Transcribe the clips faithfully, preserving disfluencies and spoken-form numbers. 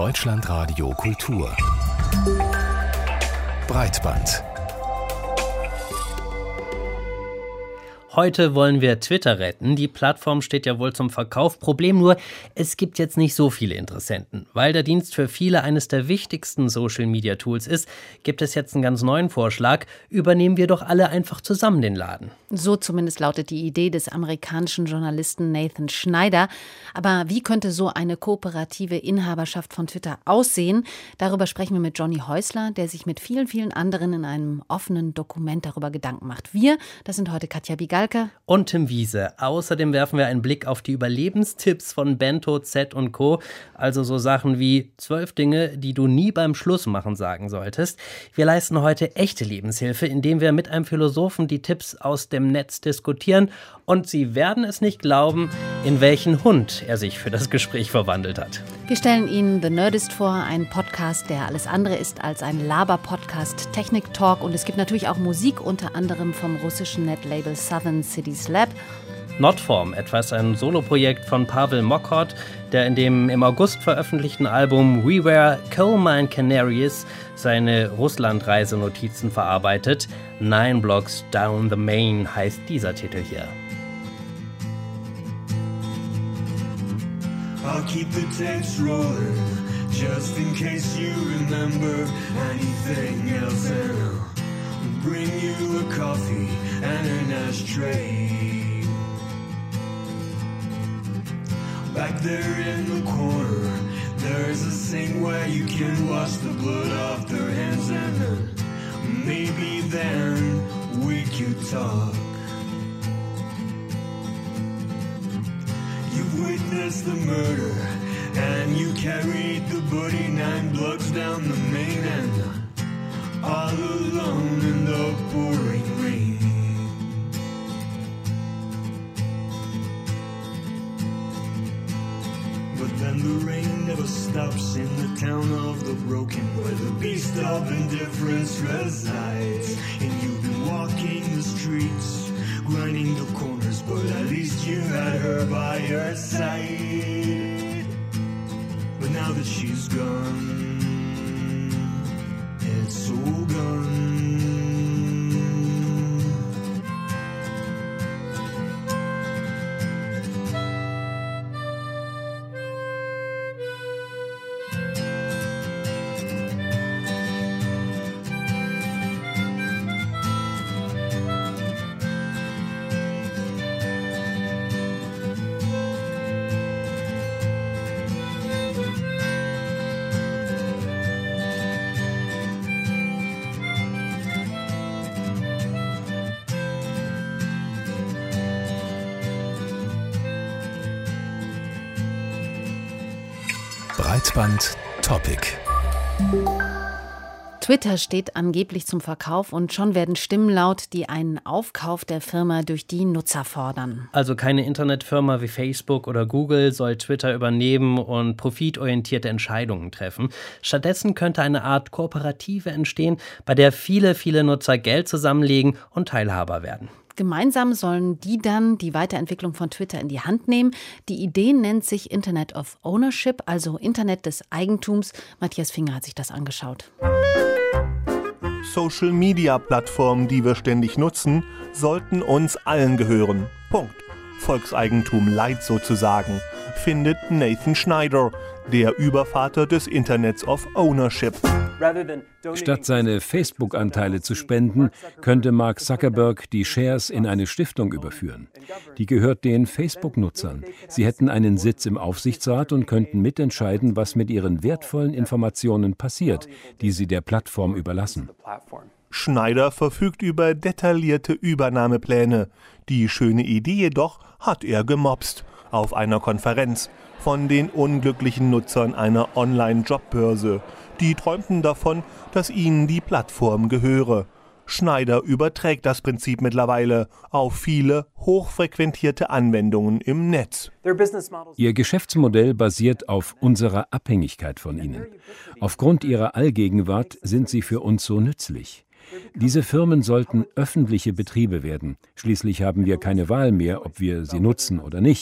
Deutschlandradio Kultur Breitband. Heute wollen wir Twitter retten. Die Plattform steht ja wohl zum Verkauf. Problem nur, es gibt jetzt nicht so viele Interessenten. Weil der Dienst für viele eines der wichtigsten Social-Media-Tools ist, gibt es jetzt einen ganz neuen Vorschlag. Übernehmen wir doch alle einfach zusammen den Laden. So zumindest lautet die Idee des amerikanischen Journalisten Nathan Schneider. Aber wie könnte so eine kooperative Inhaberschaft von Twitter aussehen? Darüber sprechen wir mit Johnny Häusler, der sich mit vielen, vielen anderen in einem offenen Dokument darüber Gedanken macht. Wir, das sind heute Katja Bigal und Tim Wiese. Außerdem werfen wir einen Blick auf die Überlebenstipps von Bento, Z und Co. Also so Sachen wie zwölf Dinge, die du nie beim Schlussmachen sagen solltest. Wir leisten heute echte Lebenshilfe, indem wir mit einem Philosophen die Tipps aus dem Netz diskutieren. Und Sie werden es nicht glauben, in welchen Hund er sich für das Gespräch verwandelt hat. Wir stellen Ihnen The Nerdist vor, ein Podcast, der alles andere ist als ein Laber-Podcast, Technik-Talk. Und es gibt natürlich auch Musik, unter anderem vom russischen Netlabel Southern Cities Lab. Notform, etwas ein Soloprojekt von Pavel Mokot, der in dem im August veröffentlichten Album We Were Coal Mine Canaries seine Russlandreisenotizen verarbeitet. Nine Blocks Down the Main heißt dieser Titel hier. I'll keep the tapes rolling, just in case you remember anything else, and I'll bring you a coffee and an ashtray. Back there in the corner, there's a sink where you can wash the blood off their hands, and then maybe then we could talk. You've witnessed the murder, and you carried the body nine blocks down the main, and all alone in the pouring rain. But then the rain never stops in the town of the broken, where the beast of indifference resides. And you've been walking the streets, grinding the corners, but at least you had her by your side. But now that she's gone, it's all gone. Breitband Topic. Twitter steht angeblich zum Verkauf und schon werden Stimmen laut, die einen Aufkauf der Firma durch die Nutzer fordern. Also keine Internetfirma wie Facebook oder Google soll Twitter übernehmen und profitorientierte Entscheidungen treffen. Stattdessen könnte eine Art Kooperative entstehen, bei der viele, viele Nutzer Geld zusammenlegen und Teilhaber werden. Gemeinsam sollen die dann die Weiterentwicklung von Twitter in die Hand nehmen. Die Idee nennt sich Internet of Ownership, also Internet des Eigentums. Matthias Finger hat sich das angeschaut. Social-Media-Plattformen, die wir ständig nutzen, sollten uns allen gehören. Punkt. Volkseigentum light sozusagen, findet Nathan Schneider, der Übervater des Internets of Ownership. Statt seine Facebook-Anteile zu spenden, könnte Mark Zuckerberg die Shares in eine Stiftung überführen. Die gehört den Facebook-Nutzern. Sie hätten einen Sitz im Aufsichtsrat und könnten mitentscheiden, was mit ihren wertvollen Informationen passiert, die sie der Plattform überlassen. Schneider verfügt über detaillierte Übernahmepläne. Die schöne Idee jedoch hat er gemopst auf einer Konferenz von den unglücklichen Nutzern einer Online-Jobbörse. Die träumten davon, dass ihnen die Plattform gehöre. Schneider überträgt das Prinzip mittlerweile auf viele hochfrequentierte Anwendungen im Netz. Ihr Geschäftsmodell basiert auf unserer Abhängigkeit von ihnen. Aufgrund ihrer Allgegenwart sind sie für uns so nützlich. Diese Firmen sollten öffentliche Betriebe werden. Schließlich haben wir keine Wahl mehr, ob wir sie nutzen oder nicht.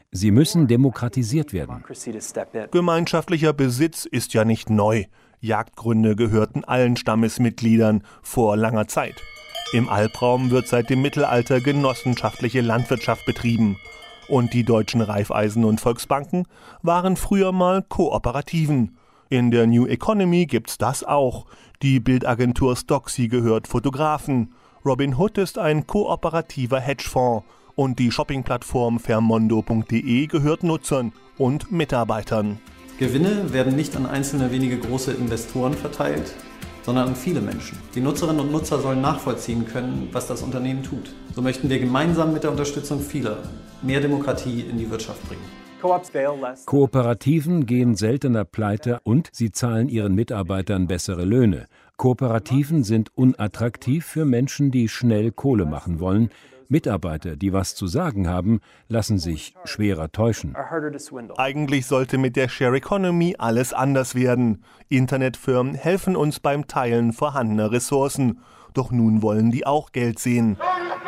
Sie müssen demokratisiert werden. Gemeinschaftlicher Besitz ist ja nicht neu. Jagdgründe gehörten allen Stammesmitgliedern vor langer Zeit. Im Albraum wird seit dem Mittelalter genossenschaftliche Landwirtschaft betrieben. Und die deutschen Raiffeisen- und Volksbanken waren früher mal Kooperativen. In der New Economy gibt's das auch. Die Bildagentur Stocksy gehört Fotografen. Robinhood ist ein kooperativer Hedgefonds. Und die Shoppingplattform Vermondo punkt de gehört Nutzern und Mitarbeitern. Gewinne werden nicht an einzelne wenige große Investoren verteilt, sondern an viele Menschen. Die Nutzerinnen und Nutzer sollen nachvollziehen können, was das Unternehmen tut. So möchten wir gemeinsam mit der Unterstützung vieler mehr Demokratie in die Wirtschaft bringen. Kooperativen gehen seltener pleite und sie zahlen ihren Mitarbeitern bessere Löhne. Kooperativen sind unattraktiv für Menschen, die schnell Kohle machen wollen. Mitarbeiter, die was zu sagen haben, lassen sich schwerer täuschen. Eigentlich sollte mit der Share Economy alles anders werden. Internetfirmen helfen uns beim Teilen vorhandener Ressourcen. Doch nun wollen die auch Geld sehen.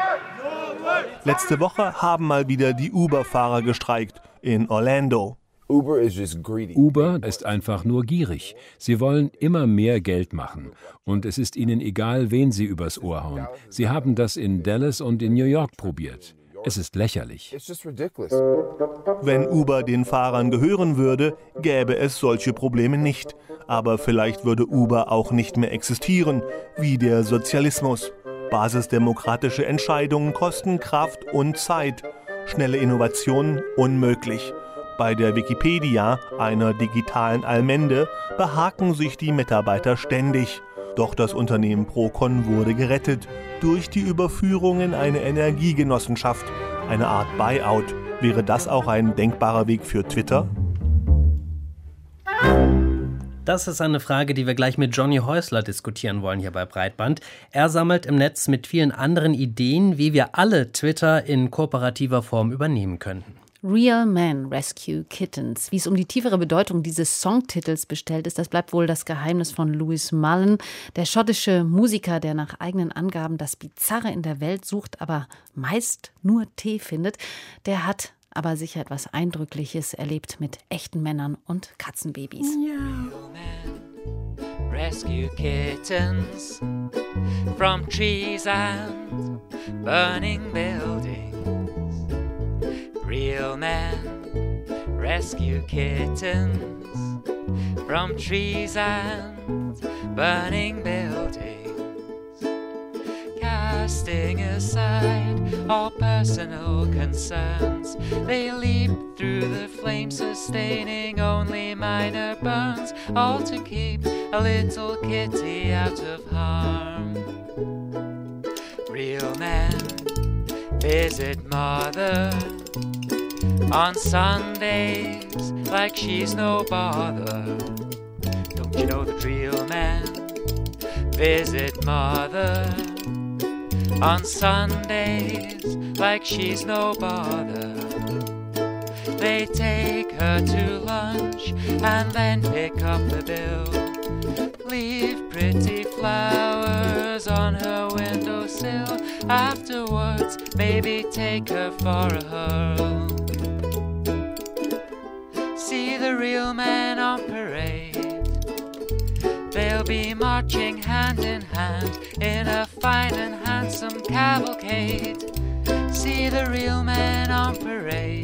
Letzte Woche haben mal wieder die Uber-Fahrer gestreikt in Orlando. Uber ist einfach nur gierig. Sie wollen immer mehr Geld machen. Und es ist ihnen egal, wen sie übers Ohr hauen. Sie haben das in Dallas und in New York probiert. Es ist lächerlich. Wenn Uber den Fahrern gehören würde, gäbe es solche Probleme nicht. Aber vielleicht würde Uber auch nicht mehr existieren, wie der Sozialismus. Basisdemokratische Entscheidungen kosten Kraft und Zeit. Schnelle Innovationen unmöglich. Bei der Wikipedia, einer digitalen Allmende, behaken sich die Mitarbeiter ständig. Doch das Unternehmen Procon wurde gerettet durch die Überführung in eine Energiegenossenschaft, eine Art Buyout. Wäre das auch ein denkbarer Weg für Twitter? Das ist eine Frage, die wir gleich mit Johnny Häusler diskutieren wollen hier bei Breitband. Er sammelt im Netz mit vielen anderen Ideen, wie wir alle Twitter in kooperativer Form übernehmen könnten. Real Men Rescue Kittens. Wie es um die tiefere Bedeutung dieses Songtitels bestellt ist, das bleibt wohl das Geheimnis von Lewis Mullen, der schottische Musiker, der nach eigenen Angaben das Bizarre in der Welt sucht, aber meist nur Tee findet. Der hat aber sicher etwas Eindrückliches erlebt mit echten Männern und Katzenbabys. Real men rescue kittens from trees and burning buildings. Real men rescue kittens from trees and burning buildings. Casting aside all personal concerns, they leap through the flames, sustaining only minor burns, all to keep a little kitty out of harm. Real men visit mother on Sundays like she's no bother. Don't you know that real men visit mother on Sundays like she's no bother? They take her to lunch and then pick up the bill. Leave pretty flowers on her windowsill. Afterwards, maybe take her for a hurl. See the real men on parade. They'll be marching hand in hand in a fine and handsome cavalcade. See the real men on parade.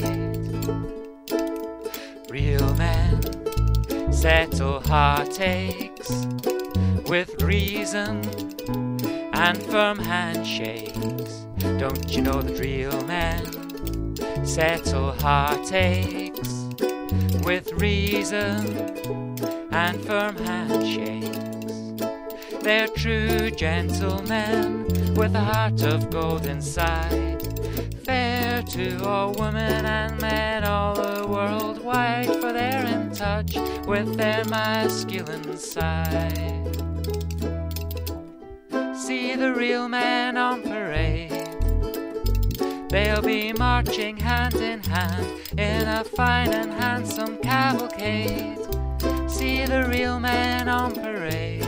Real men settle heartaches with reason and firm handshakes. Don't you know that real men settle heartaches with reason and firm handshakes? They're true gentlemen with a heart of gold inside, fair to all women and men all the world wide, for they're in touch with their masculine side. See the real men on parade. They'll be marching hand in hand in a fine and handsome cavalcade. See the real men on parade.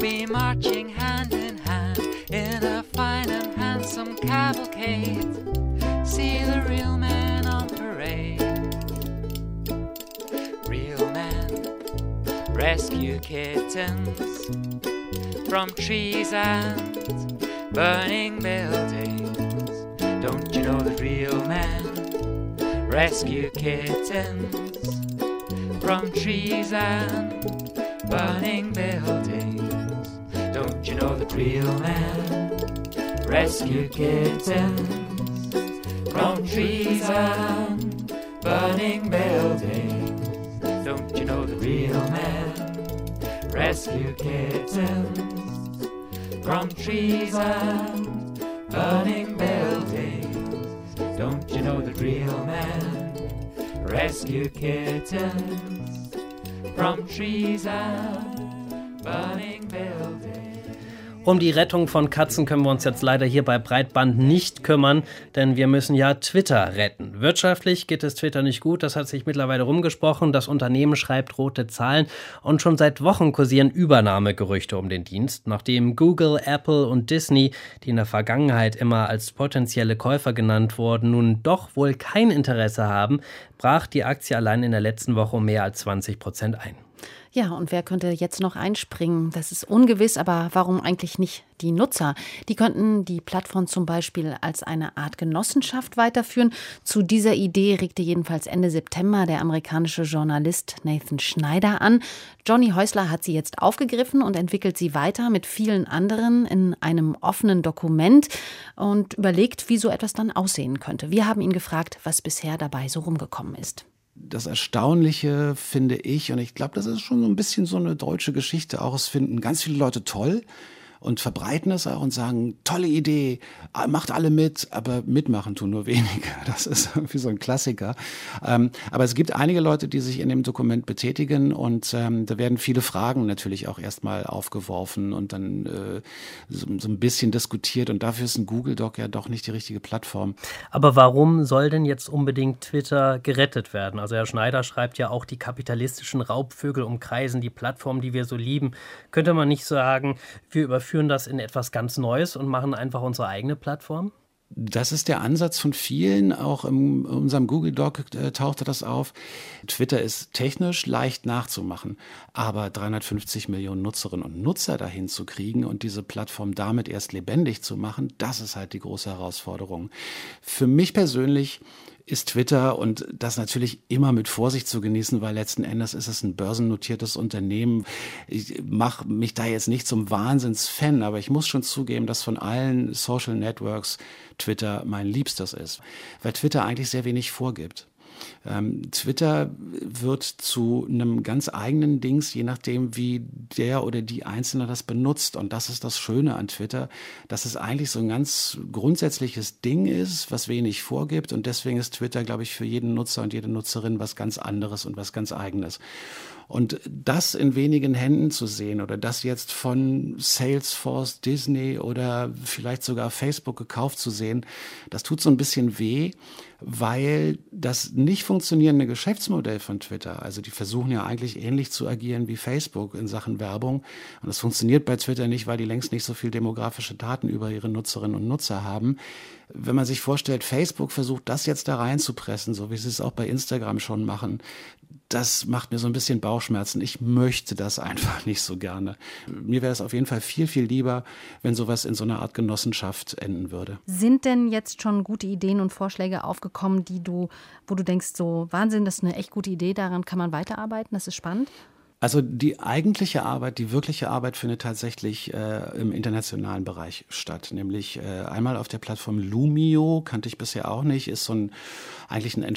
be marching hand in hand in a fine and handsome cavalcade. See the real man on parade. Real men rescue kittens from trees and burning buildings. Don't you know that real men rescue kittens from trees and burning buildings? Don't you know that real men rescue kittens from trees and burning buildings? Don't you know that real men rescue kittens from trees and burning buildings? Don't you know that real men rescue kittens from trees and burning buildings? Um die Rettung von Katzen können wir uns jetzt leider hier bei Breitband nicht kümmern, denn wir müssen ja Twitter retten. Wirtschaftlich geht es Twitter nicht gut, das hat sich mittlerweile rumgesprochen. Das Unternehmen schreibt rote Zahlen und schon seit Wochen kursieren Übernahmegerüchte um den Dienst. Nachdem Google, Apple und Disney, die in der Vergangenheit immer als potenzielle Käufer genannt wurden, nun doch wohl kein Interesse haben, brach die Aktie allein in der letzten Woche um mehr als zwanzig Prozent ein. Ja, und wer könnte jetzt noch einspringen? Das ist ungewiss, aber warum eigentlich nicht die Nutzer? Die könnten die Plattform zum Beispiel als eine Art Genossenschaft weiterführen. Zu dieser Idee regte jedenfalls Ende September der amerikanische Journalist Nathan Schneider an. Johnny Häusler hat sie jetzt aufgegriffen und entwickelt sie weiter mit vielen anderen in einem offenen Dokument und überlegt, wie so etwas dann aussehen könnte. Wir haben ihn gefragt, was bisher dabei so rumgekommen ist. Das Erstaunliche finde ich, und ich glaube, das ist schon so ein bisschen so eine deutsche Geschichte auch, es finden ganz viele Leute toll und verbreiten es auch und sagen, tolle Idee, macht alle mit, aber mitmachen tun nur wenige. Das ist irgendwie so ein Klassiker. Ähm, aber es gibt einige Leute, die sich in dem Dokument betätigen und ähm, da werden viele Fragen natürlich auch erstmal aufgeworfen und dann äh, so, so ein bisschen diskutiert und dafür ist ein Google Doc ja doch nicht die richtige Plattform. Aber warum soll denn jetzt unbedingt Twitter gerettet werden? Also Herr Schneider schreibt ja auch, die kapitalistischen Raubvögel umkreisen die Plattform, die wir so lieben. Könnte man nicht sagen, wir überführen führen das in etwas ganz Neues und machen einfach unsere eigene Plattform? Das ist der Ansatz von vielen, auch in unserem Google Doc äh, tauchte das auf. Twitter ist technisch leicht nachzumachen, aber dreihundertfünfzig Millionen Nutzerinnen und Nutzer dahin zu kriegen und diese Plattform damit erst lebendig zu machen, das ist halt die große Herausforderung. Für mich persönlich ist Twitter, und das natürlich immer mit Vorsicht zu genießen, weil letzten Endes ist es ein börsennotiertes Unternehmen. Ich mache mich da jetzt nicht zum Wahnsinns-Fan, aber ich muss schon zugeben, dass von allen Social Networks Twitter mein Liebstes ist, weil Twitter eigentlich sehr wenig vorgibt. Ähm, Twitter wird zu einem ganz eigenen Dings, je nachdem, wie der oder die Einzelne das benutzt. Und das ist das Schöne an Twitter, dass es eigentlich so ein ganz grundsätzliches Ding ist, was wenig vorgibt. Und deswegen ist Twitter, glaube ich, für jeden Nutzer und jede Nutzerin was ganz anderes und was ganz Eigenes. Und das in wenigen Händen zu sehen oder das jetzt von Salesforce, Disney oder vielleicht sogar Facebook gekauft zu sehen, das tut so ein bisschen weh, weil das nicht funktionierende Geschäftsmodell von Twitter, also die versuchen ja eigentlich ähnlich zu agieren wie Facebook in Sachen Werbung. Und das funktioniert bei Twitter nicht, weil die längst nicht so viel demografische Daten über ihre Nutzerinnen und Nutzer haben. Wenn man sich vorstellt, Facebook versucht das jetzt da reinzupressen, so wie sie es auch bei Instagram schon machen, das macht mir so ein bisschen Bauchschmerzen. Ich möchte das einfach nicht so gerne. Mir wäre es auf jeden Fall viel, viel lieber, wenn sowas in so einer Art Genossenschaft enden würde. Sind denn jetzt schon gute Ideen und Vorschläge aufgekommen, die du, wo du denkst, so Wahnsinn, das ist eine echt gute Idee, daran kann man weiterarbeiten, das ist spannend? Also die eigentliche Arbeit, die wirkliche Arbeit findet tatsächlich äh, im internationalen Bereich statt. Nämlich äh, einmal auf der Plattform Lumio, kannte ich bisher auch nicht, ist so ein eigentlich eine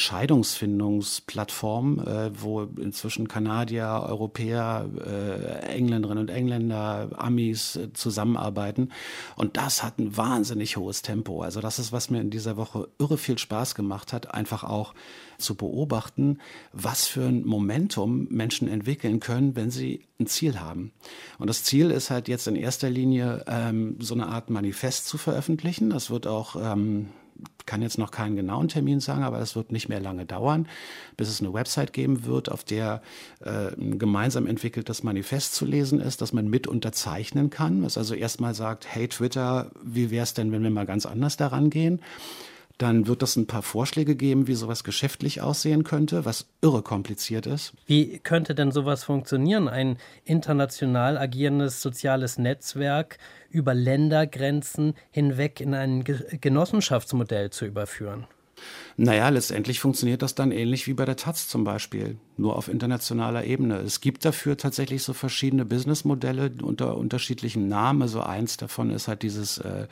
Entscheidungsfindungsplattform, äh, wo inzwischen Kanadier, Europäer, äh, Engländerinnen und Engländer, Amis äh, zusammenarbeiten. Und das hat ein wahnsinnig hohes Tempo. Also das ist, was mir in dieser Woche irre viel Spaß gemacht hat, einfach auch zu beobachten, was für ein Momentum Menschen entwickeln können, wenn sie ein Ziel haben. Und das Ziel ist halt jetzt in erster Linie ähm, so eine Art Manifest zu veröffentlichen. Das wird auch ähm, kann jetzt noch keinen genauen Termin sagen, aber es wird nicht mehr lange dauern, bis es eine Website geben wird, auf der äh, ein gemeinsam entwickeltes Manifest zu lesen ist, das man mit unterzeichnen kann. Was also erstmal sagt, hey Twitter, wie wäre es denn, wenn wir mal ganz anders daran gehen? Dann wird es ein paar Vorschläge geben, wie sowas geschäftlich aussehen könnte, was irre kompliziert ist. Wie könnte denn sowas funktionieren? Ein international agierendes soziales Netzwerk über Ländergrenzen hinweg in ein Genossenschaftsmodell zu überführen? Naja, letztendlich funktioniert das dann ähnlich wie bei der Taz zum Beispiel, nur auf internationaler Ebene. Es gibt dafür tatsächlich so verschiedene Businessmodelle unter unterschiedlichen Namen. Also eins davon ist halt dieses äh,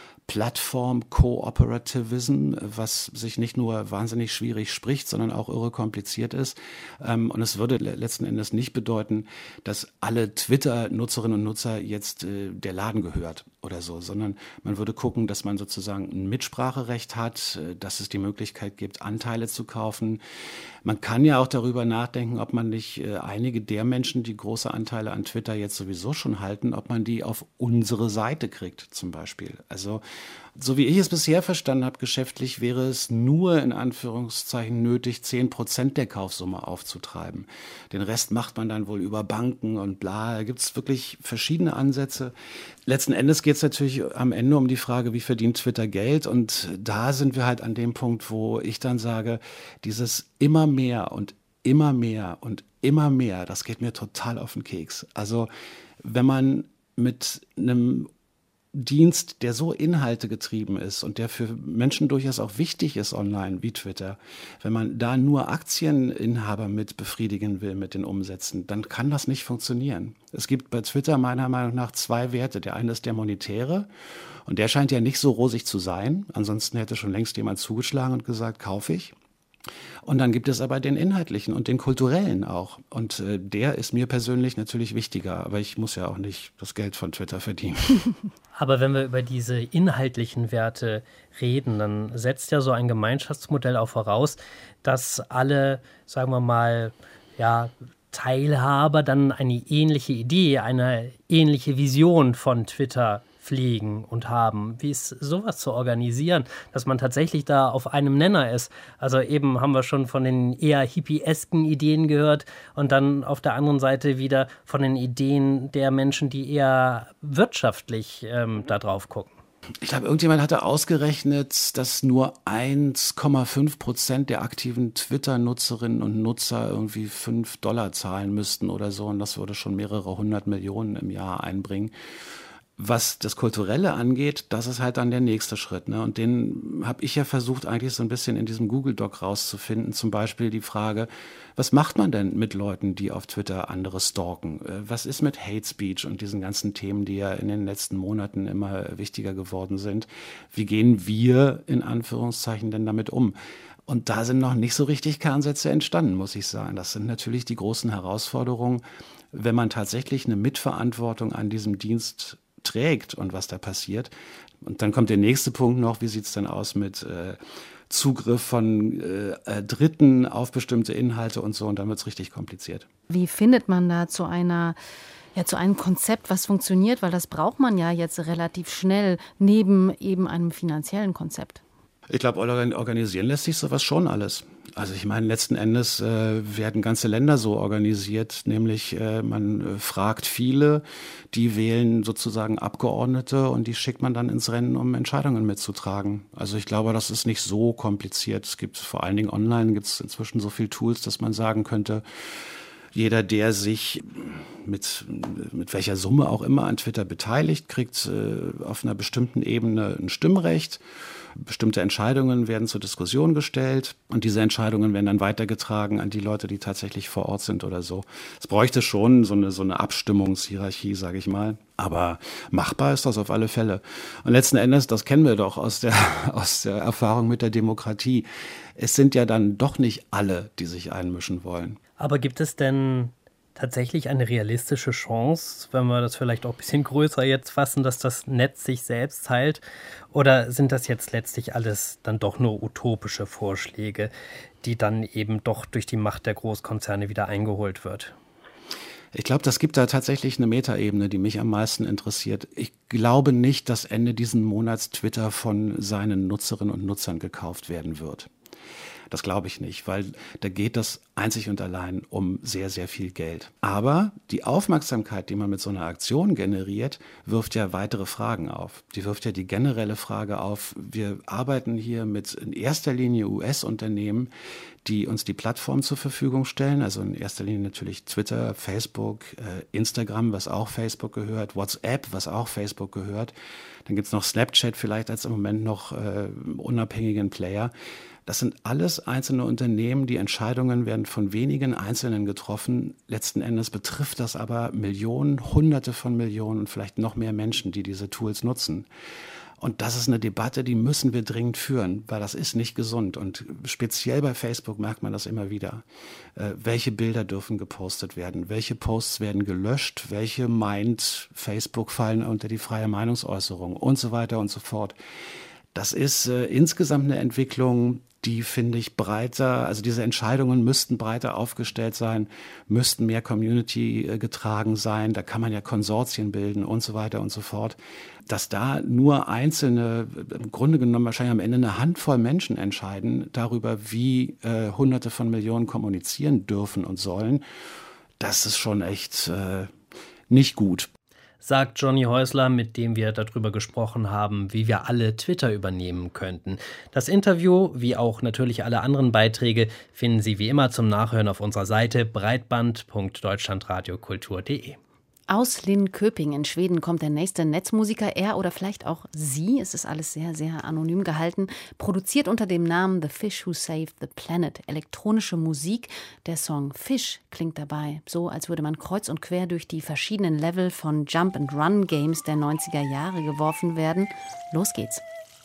Plattform-Cooperativism, was sich nicht nur wahnsinnig schwierig spricht, sondern auch irre kompliziert ist. Und es würde letzten Endes nicht bedeuten, dass alle Twitter-Nutzerinnen und Nutzer jetzt der Laden gehört oder so, sondern man würde gucken, dass man sozusagen ein Mitspracherecht hat, dass es die Möglichkeit gibt, Anteile zu kaufen. Man kann ja auch darüber nachdenken, ob man nicht einige der Menschen, die große Anteile an Twitter jetzt sowieso schon halten, ob man die auf unsere Seite kriegt zum Beispiel. Also so wie ich es bisher verstanden habe, geschäftlich wäre es nur in Anführungszeichen nötig, zehn Prozent der Kaufsumme aufzutreiben. Den Rest macht man dann wohl über Banken und bla. Da gibt es wirklich verschiedene Ansätze. Letzten Endes geht es natürlich am Ende um die Frage, wie verdient Twitter Geld? Und da sind wir halt an dem Punkt, wo ich dann sage, dieses immer mehr und immer mehr und immer mehr, das geht mir total auf den Keks. Also wenn man mit einem Dienst, der so inhaltegetrieben ist und der für Menschen durchaus auch wichtig ist online, wie Twitter, wenn man da nur Aktieninhaber mit befriedigen will mit den Umsätzen, dann kann das nicht funktionieren. Es gibt bei Twitter meiner Meinung nach zwei Werte. Der eine ist der monetäre und der scheint ja nicht so rosig zu sein. Ansonsten hätte schon längst jemand zugeschlagen und gesagt, kaufe ich. Und dann gibt es aber den inhaltlichen und den kulturellen auch. Und äh, der ist mir persönlich natürlich wichtiger. Aber ich muss ja auch nicht das Geld von Twitter verdienen. Aber wenn wir über diese inhaltlichen Werte reden, dann setzt ja so ein Gemeinschaftsmodell auch voraus, dass alle, sagen wir mal, ja, Teilhaber dann eine ähnliche Idee, eine ähnliche Vision von Twitter pflegen und haben. Wie ist sowas zu organisieren, dass man tatsächlich da auf einem Nenner ist? Also eben haben wir schon von den eher hippiesken Ideen gehört und dann auf der anderen Seite wieder von den Ideen der Menschen, die eher wirtschaftlich ähm, da drauf gucken. Ich glaube, irgendjemand hatte ausgerechnet, dass nur eins Komma fünf Prozent der aktiven Twitter-Nutzerinnen und Nutzer irgendwie fünf Dollar zahlen müssten oder so. Und das würde schon mehrere hundert Millionen im Jahr einbringen. Was das Kulturelle angeht, das ist halt dann der nächste Schritt, ne? Und den habe ich ja versucht, eigentlich so ein bisschen in diesem Google-Doc rauszufinden. Zum Beispiel die Frage, was macht man denn mit Leuten, die auf Twitter andere stalken? Was ist mit Hate Speech und diesen ganzen Themen, die ja in den letzten Monaten immer wichtiger geworden sind? Wie gehen wir in Anführungszeichen denn damit um? Und da sind noch nicht so richtig Kernsätze entstanden, muss ich sagen. Das sind natürlich die großen Herausforderungen, wenn man tatsächlich eine Mitverantwortung an diesem Dienst trägt und was da passiert. Und dann kommt der nächste Punkt noch, wie sieht es denn aus mit äh, Zugriff von äh, Dritten auf bestimmte Inhalte und so, und dann wird es richtig kompliziert. Wie findet man da zu einer Ja, zu einem Konzept, was funktioniert, weil das braucht man ja jetzt relativ schnell neben eben einem finanziellen Konzept? Ich glaube, organisieren lässt sich sowas schon alles. Also ich meine, letzten Endes äh, werden ganze Länder so organisiert, nämlich äh, man äh, fragt viele, die wählen sozusagen Abgeordnete und die schickt man dann ins Rennen, um Entscheidungen mitzutragen. Also ich glaube, das ist nicht so kompliziert. Es gibt vor allen Dingen online, gibt es inzwischen so viele Tools, dass man sagen könnte, jeder, der sich mit, mit welcher Summe auch immer an Twitter beteiligt, kriegt äh, auf einer bestimmten Ebene ein Stimmrecht. Bestimmte Entscheidungen werden zur Diskussion gestellt und diese Entscheidungen werden dann weitergetragen an die Leute, die tatsächlich vor Ort sind oder so. Es bräuchte schon so eine, so eine Abstimmungshierarchie, sage ich mal. Aber machbar ist das auf alle Fälle. Und letzten Endes, das kennen wir doch aus der, aus der Erfahrung mit der Demokratie. Es sind ja dann doch nicht alle, die sich einmischen wollen. Aber gibt es denn tatsächlich eine realistische Chance, wenn wir das vielleicht auch ein bisschen größer jetzt fassen, dass das Netz sich selbst heilt? Oder sind das jetzt letztlich alles dann doch nur utopische Vorschläge, die dann eben doch durch die Macht der Großkonzerne wieder eingeholt wird? Ich glaube, das gibt da tatsächlich eine Metaebene, die mich am meisten interessiert. Ich glaube nicht, dass Ende diesen Monats Twitter von seinen Nutzerinnen und Nutzern gekauft werden wird. Das glaube ich nicht, weil da geht das einzig und allein um sehr, sehr viel Geld. Aber die Aufmerksamkeit, die man mit so einer Aktion generiert, wirft ja weitere Fragen auf. Die wirft ja die generelle Frage auf, wir arbeiten hier mit in erster Linie U S-Unternehmen, die uns die Plattform zur Verfügung stellen, also in erster Linie natürlich Twitter, Facebook, äh, Instagram, was auch Facebook gehört, WhatsApp, was auch Facebook gehört. Dann gibt's noch Snapchat vielleicht als im Moment noch äh, unabhängigen Player. Das sind alles einzelne Unternehmen, die Entscheidungen werden von wenigen Einzelnen getroffen. Letzten Endes betrifft das aber Millionen, Hunderte von Millionen und vielleicht noch mehr Menschen, die diese Tools nutzen. Und das ist eine Debatte, die müssen wir dringend führen, weil das ist nicht gesund. Und speziell bei Facebook merkt man das immer wieder. Äh, welche Bilder dürfen gepostet werden? Welche Posts werden gelöscht? Welche meint Facebook fallen unter die freie Meinungsäußerung? Und so weiter und so fort. Das ist äh, insgesamt eine Entwicklung, die finde ich breiter, also diese Entscheidungen müssten breiter aufgestellt sein, müssten mehr Community äh, getragen sein, da kann man ja Konsortien bilden und so weiter und so fort. Dass da nur einzelne, im Grunde genommen wahrscheinlich am Ende eine Handvoll Menschen entscheiden darüber, wie äh, Hunderte von Millionen kommunizieren dürfen und sollen, das ist schon echt äh, nicht gut. Sagt Johnny Häusler, mit dem wir darüber gesprochen haben, wie wir alle Twitter übernehmen könnten. Das Interview, wie auch natürlich alle anderen Beiträge, finden Sie wie immer zum Nachhören auf unserer Seite breitband punkt deutschlandradiokultur punkt de. Aus Linköping in Schweden kommt der nächste Netzmusiker, er oder vielleicht auch sie, es ist alles sehr, sehr anonym gehalten, produziert unter dem Namen The Fish Who Saved the Planet elektronische Musik. Der Song Fish klingt dabei so, als würde man kreuz und quer durch die verschiedenen Level von Jump-and-Run-Games der neunziger Jahre geworfen werden. Los geht's.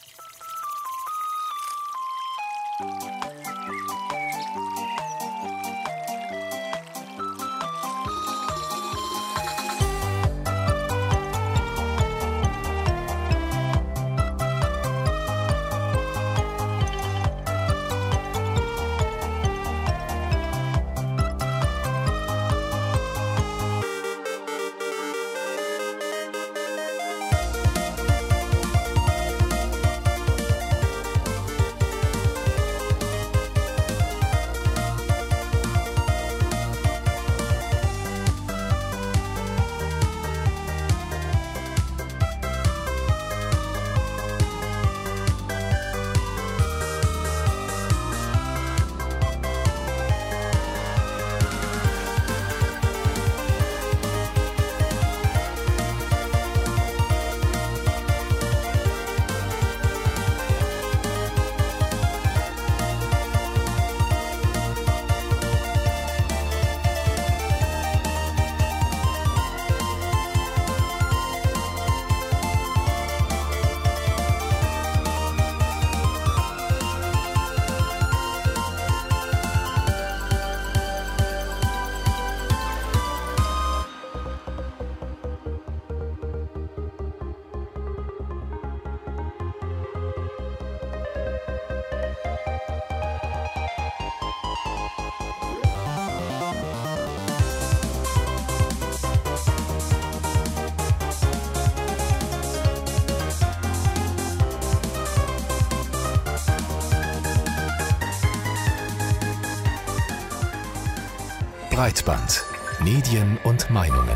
Breitband. Medien und Meinungen.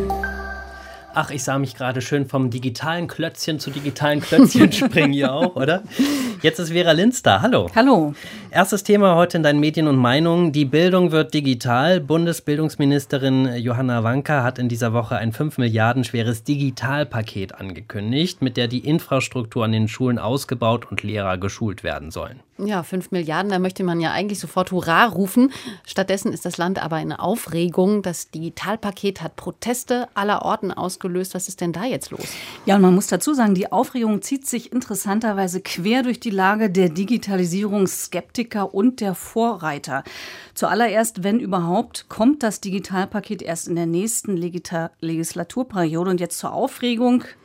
Ach, ich sah mich gerade schön vom digitalen Klötzchen zu digitalen Klötzchen springen hier auch, oder? Jetzt ist Vera Linz da. Hallo. Hallo. Erstes Thema heute in deinen Medien und Meinungen. Die Bildung wird digital. Bundesbildungsministerin Johanna Wanka hat in dieser Woche ein fünf Milliarden schweres Digitalpaket angekündigt, mit der die Infrastruktur an den Schulen ausgebaut und Lehrer geschult werden sollen. Ja, fünf Milliarden, da möchte man ja eigentlich sofort Hurra rufen. Stattdessen ist das Land aber in Aufregung. Das Digitalpaket hat Proteste aller Orten ausgelöst. Was ist denn da jetzt los? Ja, und man muss dazu sagen, die Aufregung zieht sich interessanterweise quer durch die Lage der Digitalisierungsskeptiker und der Vorreiter. Zuallererst, wenn überhaupt, kommt das Digitalpaket erst in der nächsten Legita- Legislaturperiode. Und jetzt zur Aufregung.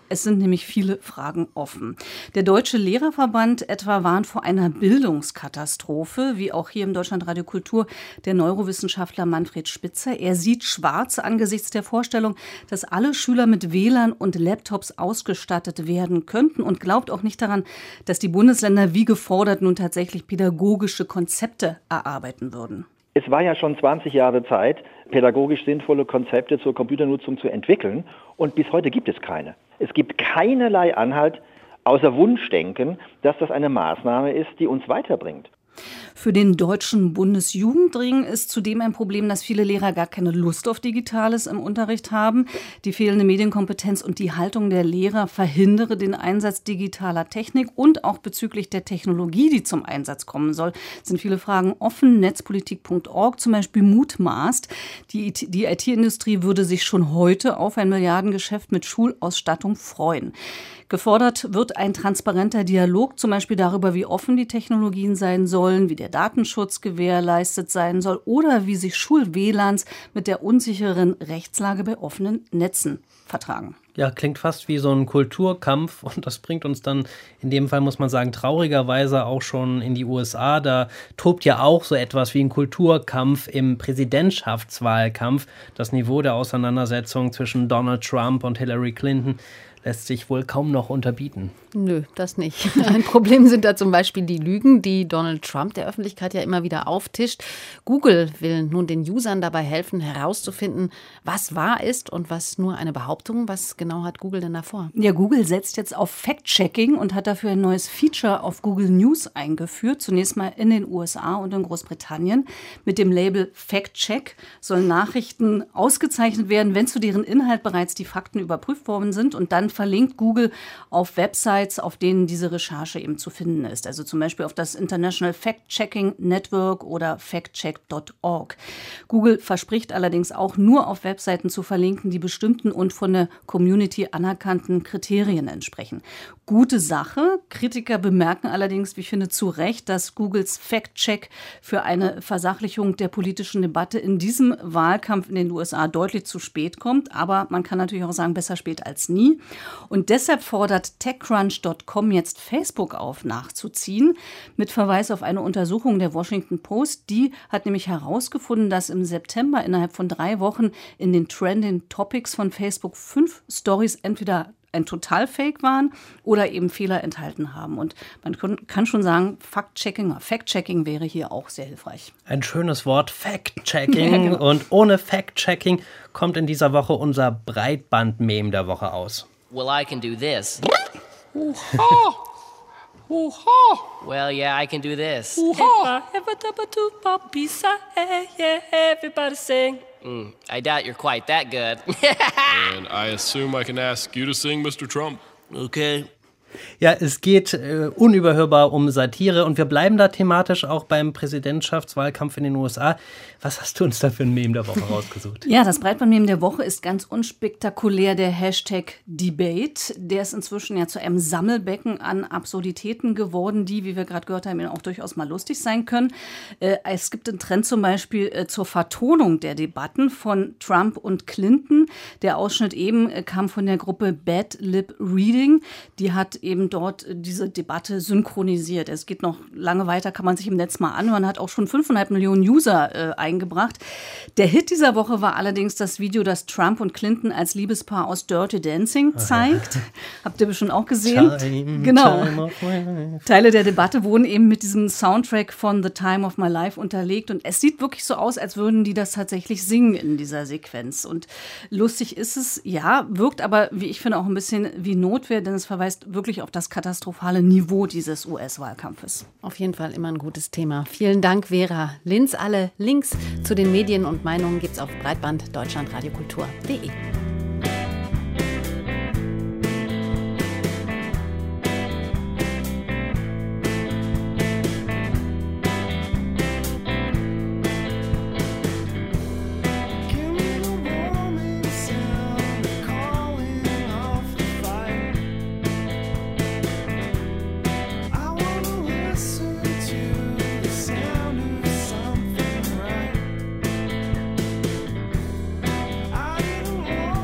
Es sind nämlich viele Fragen offen. Der Deutsche Lehrerverband etwa warnt vor einer Bildungskatastrophe, wie auch hier im Deutschlandradio Kultur der Neurowissenschaftler Manfred Spitzer. Er sieht schwarz angesichts der Vorstellung, dass alle Schüler mit W L A N und Laptops ausgestattet werden könnten und glaubt auch nicht daran, dass die Bundesländer wie gefordert nun tatsächlich pädagogische Konzepte erarbeiten würden. Es war ja schon zwanzig Jahre Zeit, pädagogisch sinnvolle Konzepte zur Computernutzung zu entwickeln, und bis heute gibt es keine. Es gibt keinerlei Anhalt außer Wunschdenken, dass das eine Maßnahme ist, die uns weiterbringt. Für den Deutschen Bundesjugendring ist zudem ein Problem, dass viele Lehrer gar keine Lust auf Digitales im Unterricht haben. Die fehlende Medienkompetenz und die Haltung der Lehrer verhindere den Einsatz digitaler Technik, und auch bezüglich der Technologie, die zum Einsatz kommen soll, sind viele Fragen offen. Netzpolitik Punkt org zum Beispiel mutmaßt, die, die I T-Industrie würde sich schon heute auf ein Milliardengeschäft mit Schulausstattung freuen. Gefordert wird ein transparenter Dialog, zum Beispiel darüber, wie offen die Technologien sein sollen, wie der Datenschutz gewährleistet sein soll oder wie sich Schul-W L A Ns mit der unsicheren Rechtslage bei offenen Netzen vertragen. Ja, klingt fast wie so ein Kulturkampf, und das bringt uns dann in dem Fall, muss man sagen, traurigerweise auch schon in die U S A. Da tobt ja auch so etwas wie ein Kulturkampf im Präsidentschaftswahlkampf. Das Niveau der Auseinandersetzung zwischen Donald Trump und Hillary Clinton lässt sich wohl kaum noch unterbieten. Nö, das nicht. Ein Problem sind da zum Beispiel die Lügen, die Donald Trump der Öffentlichkeit ja immer wieder auftischt. Google will nun den Usern dabei helfen, herauszufinden, was wahr ist und was nur eine Behauptung. Was genau hat Google denn da vor? Ja, Google setzt jetzt auf Fact-Checking und hat dafür ein neues Feature auf Google News eingeführt. Zunächst mal in den U S A und in Großbritannien. Mit dem Label Fact-Check sollen Nachrichten ausgezeichnet werden, wenn zu deren Inhalt bereits die Fakten überprüft worden sind, und dann verlinkt Google auf Websites, auf denen diese Recherche eben zu finden ist. Also zum Beispiel auf das International Fact-Checking Network oder factcheck Punkt org. Google verspricht allerdings auch, nur auf Webseiten zu verlinken, die bestimmten und von der Community anerkannten Kriterien entsprechen. Gute Sache. Kritiker bemerken allerdings, wie ich finde, zu Recht, dass Googles Fact-Check für eine Versachlichung der politischen Debatte in diesem Wahlkampf in den U S A deutlich zu spät kommt. Aber man kann natürlich auch sagen, besser spät als nie. Und deshalb fordert TechCrunch Punkt com jetzt Facebook auf, nachzuziehen, mit Verweis auf eine Untersuchung der Washington Post. Die hat nämlich herausgefunden, dass im September innerhalb von drei Wochen in den Trending Topics von Facebook fünf Stories entweder ein Totalfake waren oder eben Fehler enthalten haben. Und man kann schon sagen, Fact-Checking, Fact-Checking wäre hier auch sehr hilfreich. Ein schönes Wort, Fact-Checking. Ja, genau. Und ohne Fact-Checking kommt in dieser Woche unser Breitband-Meme der Woche aus. Well, I can do this. Ooh-ha! Ooh-ha! Well, yeah, I can do this. Ooh-ha! Yeah, everybody sing. Mm, I doubt you're quite that good. And I assume I can ask you to sing, Mister Trump. Okay. Ja, es geht äh, unüberhörbar um Satire, und wir bleiben da thematisch auch beim Präsidentschaftswahlkampf in den U S A. Was hast du uns da für ein Meme der Woche rausgesucht? Ja, das Breitband-Meme der Woche ist ganz unspektakulär der Hashtag Debate. Der ist inzwischen ja zu einem Sammelbecken an Absurditäten geworden, die, wie wir gerade gehört haben, auch durchaus mal lustig sein können. Äh, es gibt einen Trend zum Beispiel äh, zur Vertonung der Debatten von Trump und Clinton. Der Ausschnitt eben äh, kam von der Gruppe Bad Lip Reading. Die hat eben dort diese Debatte synchronisiert. Es geht noch lange weiter, kann man sich im Netz mal anhören, hat auch schon fünfeinhalb Millionen User äh, eingebracht. Der Hit dieser Woche war allerdings das Video, das Trump und Clinton als Liebespaar aus Dirty Dancing zeigt. Habt ihr bestimmt auch gesehen? Time, genau. time of my life. Teile der Debatte wurden eben mit diesem Soundtrack von The Time of My Life unterlegt, und es sieht wirklich so aus, als würden die das tatsächlich singen in dieser Sequenz. Und lustig ist es, ja, wirkt aber, wie ich finde, auch ein bisschen wie Notwehr, denn es verweist wirklich auf das katastrophale Niveau dieses U S-Wahlkampfes. Auf jeden Fall immer ein gutes Thema. Vielen Dank, Vera Linz. Alle Links zu den Medien und Meinungen gibt's auf Breitband deutschlandradio-kultur punkt de. I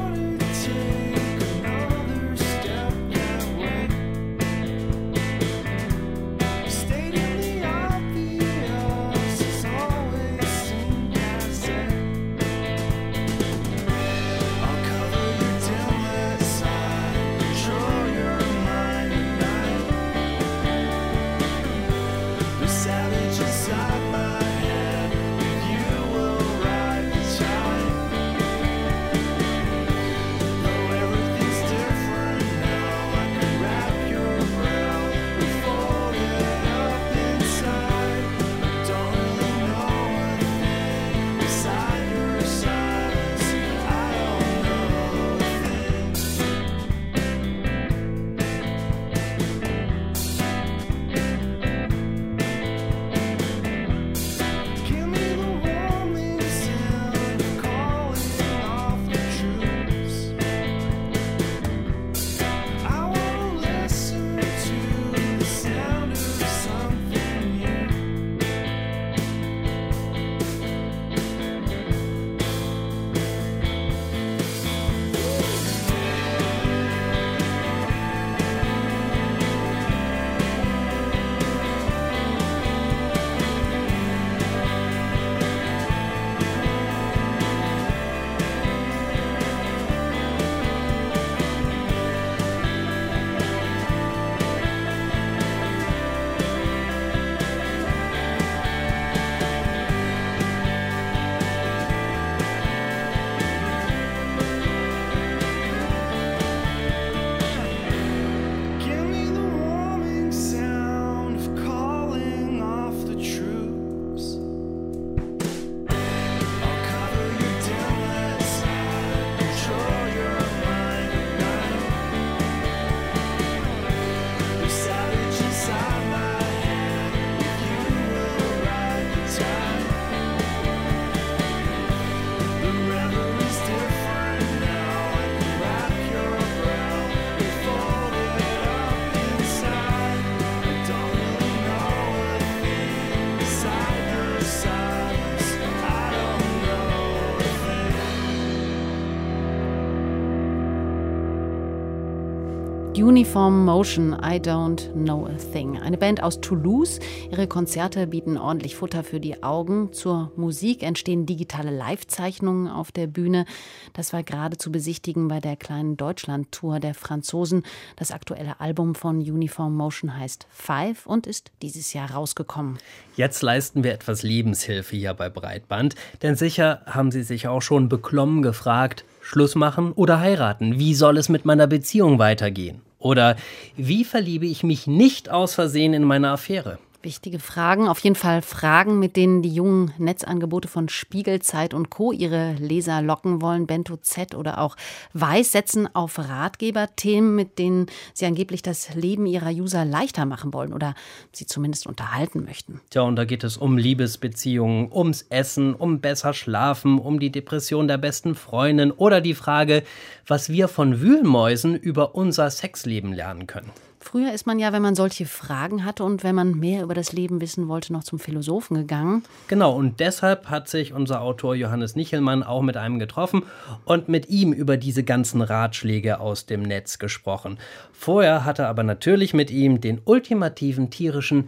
Uniform Motion, I Don't Know a Thing. Eine Band aus Toulouse. Ihre Konzerte bieten ordentlich Futter für die Augen. Zur Musik entstehen digitale Live-Zeichnungen auf der Bühne. Das war gerade zu besichtigen bei der kleinen Deutschland-Tour der Franzosen. Das aktuelle Album von Uniform Motion heißt Five und ist dieses Jahr rausgekommen. Jetzt leisten wir etwas Lebenshilfe hier bei Breitband. Denn sicher haben Sie sich auch schon beklommen gefragt, Schluss machen oder heiraten? Wie soll es mit meiner Beziehung weitergehen? Oder wie verliebe ich mich nicht aus Versehen in meine Affäre? Wichtige Fragen, auf jeden Fall Fragen, mit denen die jungen Netzangebote von Spiegel, Zeit und Co. ihre Leser locken wollen. Bento Z oder auch Weiß setzen auf Ratgeberthemen, mit denen sie angeblich das Leben ihrer User leichter machen wollen oder sie zumindest unterhalten möchten. Tja, und da geht es um Liebesbeziehungen, ums Essen, um besser schlafen, um die Depression der besten Freundin oder die Frage, was wir von Wühlmäusen über unser Sexleben lernen können. Früher ist man ja, wenn man solche Fragen hatte und wenn man mehr über das Leben wissen wollte, noch zum Philosophen gegangen. Genau, und deshalb hat sich unser Autor Johannes Nichelmann auch mit einem getroffen und mit ihm über diese ganzen Ratschläge aus dem Netz gesprochen. Vorher hat er aber natürlich mit ihm den ultimativen tierischen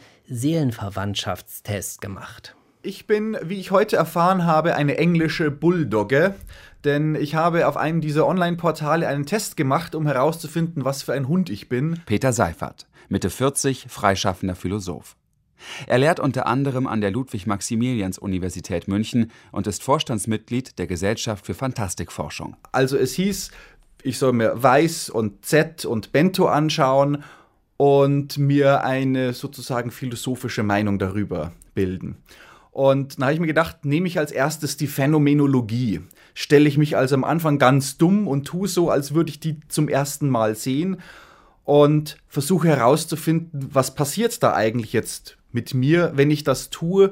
Seelenverwandtschaftstest gemacht. Ich bin, wie ich heute erfahren habe, eine englische Bulldogge, denn ich habe auf einem dieser Online-Portale einen Test gemacht, um herauszufinden, was für ein Hund ich bin. Peter Seiffert, Mitte vierzig, freischaffender Philosoph. Er lehrt unter anderem an der Ludwig-Maximilians-Universität München und ist Vorstandsmitglied der Gesellschaft für Fantastikforschung. Also es hieß, ich soll mir Weiß und Z und Bento anschauen und mir eine sozusagen philosophische Meinung darüber bilden. Und dann habe ich mir gedacht, nehme ich als erstes die Phänomenologie. Stelle ich mich also am Anfang ganz dumm und tue so, als würde ich die zum ersten Mal sehen und versuche herauszufinden, was passiert da eigentlich jetzt mit mir, wenn ich das tue,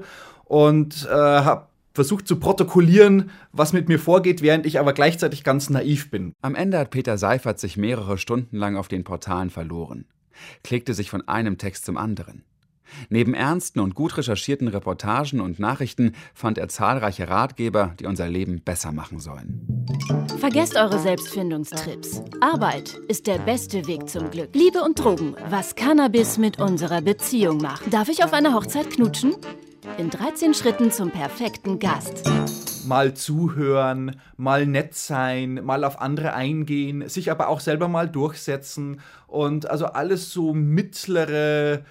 und äh, habe versucht zu protokollieren, was mit mir vorgeht, während ich aber gleichzeitig ganz naiv bin. Am Ende hat Peter Seiffert sich mehrere Stunden lang auf den Portalen verloren, klickte sich von einem Text zum anderen. Neben ernsten und gut recherchierten Reportagen und Nachrichten fand er zahlreiche Ratgeber, die unser Leben besser machen sollen. Vergesst eure Selbstfindungstrips. Arbeit ist der beste Weg zum Glück. Liebe und Drogen, was Cannabis mit unserer Beziehung macht. Darf ich auf einer Hochzeit knutschen? In dreizehn Schritten zum perfekten Gast. Mal zuhören, mal nett sein, mal auf andere eingehen, sich aber auch selber mal durchsetzen und also alles so mittlere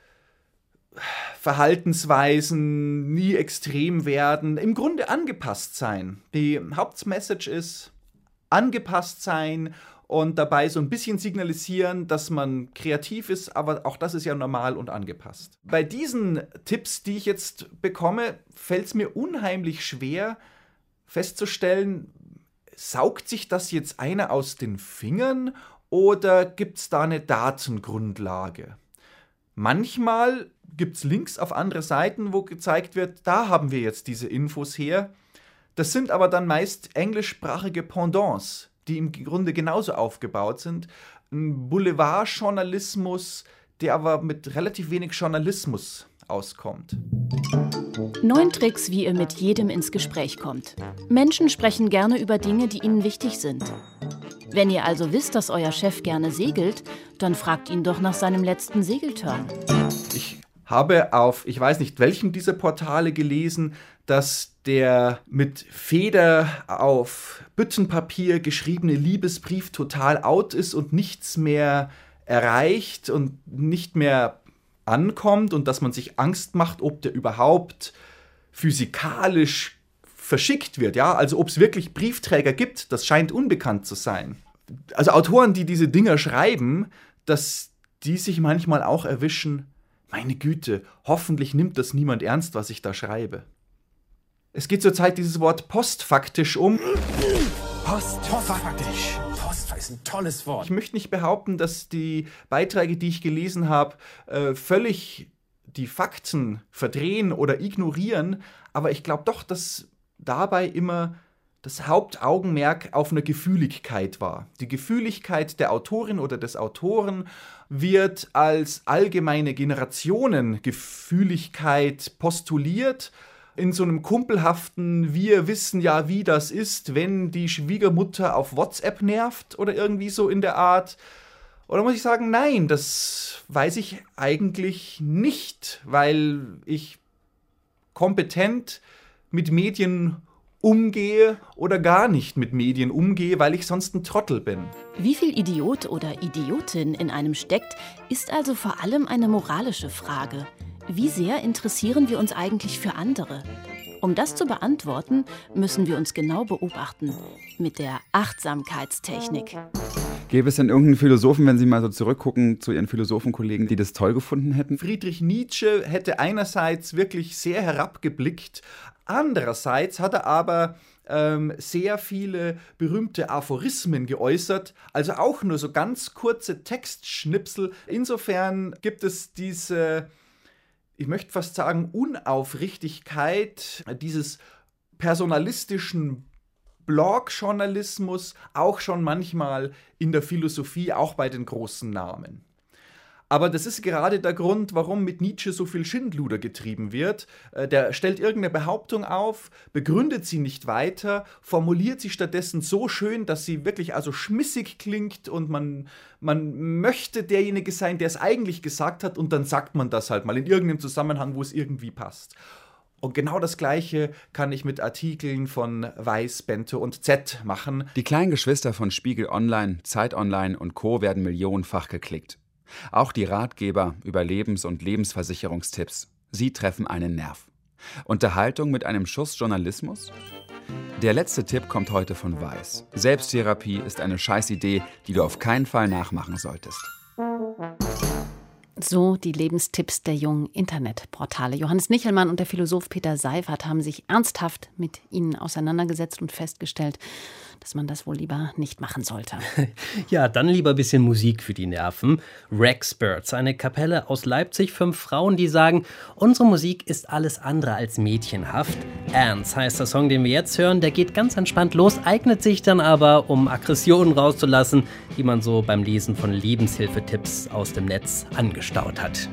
Verhaltensweisen, nie extrem werden, im Grunde angepasst sein. Die Hauptmessage ist angepasst sein und dabei so ein bisschen signalisieren, dass man kreativ ist, aber auch das ist ja normal und angepasst. Bei diesen Tipps, die ich jetzt bekomme, fällt es mir unheimlich schwer festzustellen, saugt sich das jetzt einer aus den Fingern oder gibt es da eine Datengrundlage? Manchmal gibt es Links auf andere Seiten, wo gezeigt wird, da haben wir jetzt diese Infos her. Das sind aber dann meist englischsprachige Pendants, die im Grunde genauso aufgebaut sind. Ein Boulevardjournalismus, der aber mit relativ wenig Journalismus auskommt. Neun Tricks, wie ihr mit jedem ins Gespräch kommt. Menschen sprechen gerne über Dinge, die ihnen wichtig sind. Wenn ihr also wisst, dass euer Chef gerne segelt, dann fragt ihn doch nach seinem letzten Segelturn. Ich habe auf, ich weiß nicht welchem dieser Portale gelesen, dass der mit Feder auf Büttenpapier geschriebene Liebesbrief total out ist und nichts mehr erreicht und nicht mehr ankommt und dass man sich Angst macht, ob der überhaupt physikalisch verschickt wird. Ja? Also ob es wirklich Briefträger gibt, das scheint unbekannt zu sein. Also Autoren, die diese Dinger schreiben, dass die sich manchmal auch erwischen, meine Güte, hoffentlich nimmt das niemand ernst, was ich da schreibe. Es geht zurzeit dieses Wort postfaktisch um. Postfaktisch. Post ist ein tolles Wort. Ich möchte nicht behaupten, dass die Beiträge, die ich gelesen habe, äh, völlig die Fakten verdrehen oder ignorieren, aber ich glaube doch, dass dabei immer das Hauptaugenmerk auf einer Gefühligkeit war. Die Gefühligkeit der Autorin oder des Autoren wird als allgemeine Generationengefühligkeit postuliert, in so einem kumpelhaften, wir wissen ja, wie das ist, wenn die Schwiegermutter auf WhatsApp nervt oder irgendwie so in der Art. Oder muss ich sagen, nein, das weiß ich eigentlich nicht, weil ich kompetent mit Medien umgehe oder gar nicht mit Medien umgehe, weil ich sonst ein Trottel bin. Wie viel Idiot oder Idiotin in einem steckt, ist also vor allem eine moralische Frage. Wie sehr interessieren wir uns eigentlich für andere? Um das zu beantworten, müssen wir uns genau beobachten. Mit der Achtsamkeitstechnik. Gäbe es denn irgendeinen Philosophen, wenn Sie mal so zurückgucken zu Ihren Philosophenkollegen, die das toll gefunden hätten? Friedrich Nietzsche hätte einerseits wirklich sehr herabgeblickt, andererseits hat er aber ähm, sehr viele berühmte Aphorismen geäußert, also auch nur so ganz kurze Textschnipsel. Insofern gibt es diese, ich möchte fast sagen, Unaufrichtigkeit dieses personalistischen Blog-Journalismus auch schon manchmal in der Philosophie, auch bei den großen Namen. Aber das ist gerade der Grund, warum mit Nietzsche so viel Schindluder getrieben wird. Der stellt irgendeine Behauptung auf, begründet sie nicht weiter, formuliert sie stattdessen so schön, dass sie wirklich also schmissig klingt und man, man möchte derjenige sein, der es eigentlich gesagt hat, und dann sagt man das halt mal in irgendeinem Zusammenhang, wo es irgendwie passt. Und genau das Gleiche kann ich mit Artikeln von Weiß, Bento und Z machen. Die kleinen Geschwister von Spiegel Online, Zeit Online und Co. werden millionenfach geklickt. Auch die Ratgeber über Lebens- und Lebensversicherungstipps. Sie treffen einen Nerv. Unterhaltung mit einem Schuss Journalismus? Der letzte Tipp kommt heute von Weiß. Selbsttherapie ist eine Scheißidee, die du auf keinen Fall nachmachen solltest. So die Lebenstipps der jungen Internetportale. Johannes Nichelmann und der Philosoph Peter Seiffert haben sich ernsthaft mit ihnen auseinandergesetzt und festgestellt, dass man das wohl lieber nicht machen sollte. Ja, dann lieber ein bisschen Musik für die Nerven. Rexperts, eine Kapelle aus Leipzig, fünf Frauen, die sagen, unsere Musik ist alles andere als mädchenhaft. Ernst heißt der Song, den wir jetzt hören, der geht ganz entspannt los, eignet sich dann aber, um Aggressionen rauszulassen, die man so beim Lesen von Lebenshilfetipps aus dem Netz angestaut hat.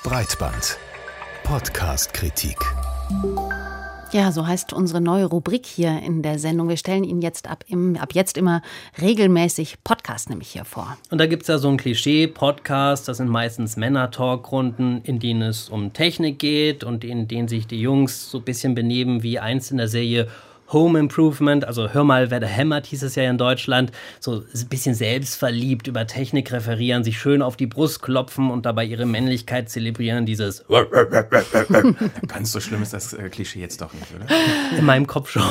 Breitband. Podcast-Kritik. Ja, so heißt unsere neue Rubrik hier in der Sendung. Wir stellen Ihnen jetzt ab, im, ab jetzt immer regelmäßig Podcasts nämlich hier vor. Und da gibt es ja so ein Klischee-Podcast, das sind meistens Männer-Talk-Runden, in denen es um Technik geht und in denen sich die Jungs so ein bisschen benehmen wie einst in der Serie Home Improvement, also hör mal, wer da hämmert, hieß es ja in Deutschland, so ein bisschen selbstverliebt über Technik referieren, sich schön auf die Brust klopfen und dabei ihre Männlichkeit zelebrieren, dieses Ganz so schlimm ist das äh, Klischee jetzt doch nicht, oder? In meinem Kopf schon.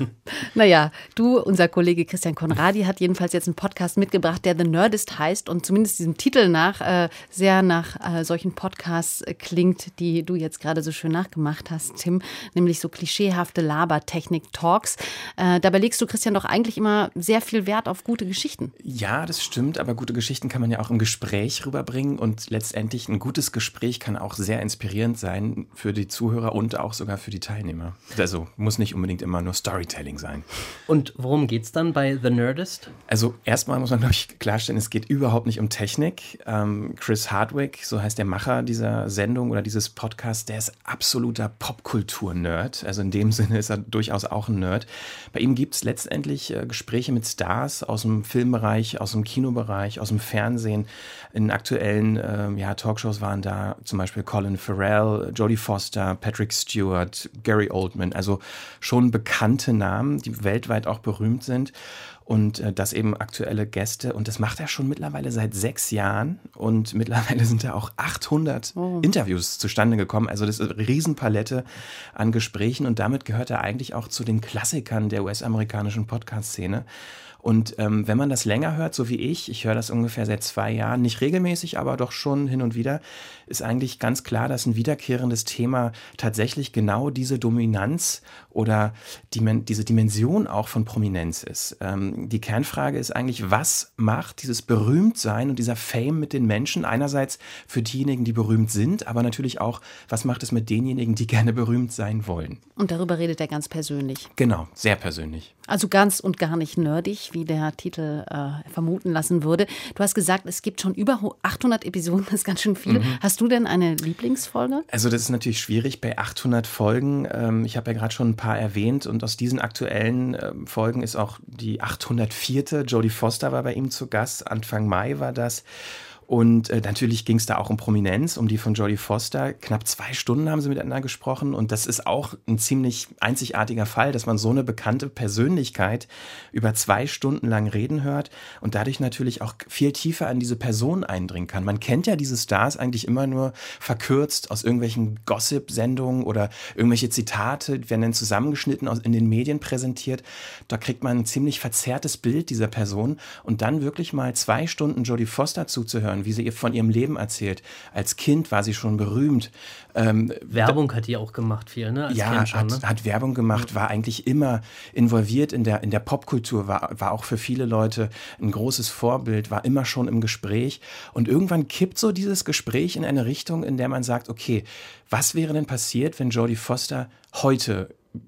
Naja, du, unser Kollege Christian Conradi hat jedenfalls jetzt einen Podcast mitgebracht, der The Nerdist heißt und zumindest diesem Titel nach äh, sehr nach äh, solchen Podcasts äh, klingt, die du jetzt gerade so schön nachgemacht hast, Tim, nämlich so klischeehafte Labertechnik-Talks. Äh, dabei legst du, Christian, doch eigentlich immer sehr viel Wert auf gute Geschichten. Ja, das stimmt, aber gute Geschichten kann man ja auch im Gespräch rüberbringen und letztendlich ein gutes Gespräch kann auch sehr inspirierend sein für die Zuhörer und auch sogar für die Teilnehmer. Also muss nicht unbedingt immer nur Storytelling sein. Und worum geht's dann bei The Nerdist? Also erstmal muss man, glaube ich, klarstellen, es geht überhaupt nicht um Technik. Ähm, Chris Hardwick, so heißt der Macher dieser Sendung oder dieses Podcasts, der ist absoluter Popkultur-Nerd. Also in dem Sinne ist er durchaus auch ein Nerd. Bei ihm gibt es letztendlich äh, Gespräche mit Stars aus dem Filmbereich, aus dem Kinobereich, aus dem Fernsehen. In aktuellen äh, ja, Talkshows waren da zum Beispiel Colin Farrell, Jodie Foster, Patrick Stewart, Gary Oldman. Also schon bekannte Namen, die weltweit auch berühmt sind. Und äh, das eben aktuelle Gäste. Und das macht er schon mittlerweile seit sechs Jahren. Und mittlerweile sind da auch achthundert oh. Interviews zustande gekommen. Also das ist eine Riesenpalette an Gesprächen. Und damit gehört er eigentlich auch zu den Klassikern der U S-amerikanischen Podcast-Szene. Und ähm, wenn man das länger hört, so wie ich, ich höre das ungefähr seit zwei Jahren, nicht regelmäßig, aber doch schon hin und wieder, ist eigentlich ganz klar, dass ein wiederkehrendes Thema tatsächlich genau diese Dominanz oder die, diese Dimension auch von Prominenz ist. Ähm, die Kernfrage ist eigentlich, was macht dieses Berühmtsein und dieser Fame mit den Menschen? Einerseits für diejenigen, die berühmt sind, aber natürlich auch, was macht es mit denjenigen, die gerne berühmt sein wollen? Und darüber redet er ganz persönlich. Genau, sehr persönlich. Also ganz und gar nicht nerdig, wie der Titel äh, vermuten lassen würde. Du hast gesagt, es gibt schon über achthundert Episoden, das ist ganz schön viel. Mhm. Hast du denn eine Lieblingsfolge? Also das ist natürlich schwierig bei achthundert Folgen. Ähm, ich habe ja gerade schon ein paar erwähnt und aus diesen aktuellen ähm, Folgen ist auch die achthundertvierte Jodie Foster war bei ihm zu Gast. Anfang Mai war das. Und äh, natürlich ging es da auch um Prominenz, um die von Jodie Foster. Knapp zwei Stunden haben sie miteinander gesprochen. Und das ist auch ein ziemlich einzigartiger Fall, dass man so eine bekannte Persönlichkeit über zwei Stunden lang reden hört und dadurch natürlich auch viel tiefer an diese Person eindringen kann. Man kennt ja diese Stars eigentlich immer nur verkürzt aus irgendwelchen Gossip-Sendungen oder irgendwelche Zitate, die werden dann zusammengeschnitten aus, in den Medien präsentiert. Da kriegt man ein ziemlich verzerrtes Bild dieser Person. Und dann wirklich mal zwei Stunden Jodie Foster zuzuhören, wie sie von ihrem Leben erzählt. Als Kind war sie schon berühmt. Ähm, Werbung da, hat die auch gemacht viel, ne? Als ja, Kind schon, hat, ne? hat Werbung gemacht, war eigentlich immer involviert in der, in der Popkultur, war, war auch für viele Leute ein großes Vorbild, war immer schon im Gespräch. Und irgendwann kippt so dieses Gespräch in eine Richtung, in der man sagt, okay, was wäre denn passiert, wenn Jodie Foster heute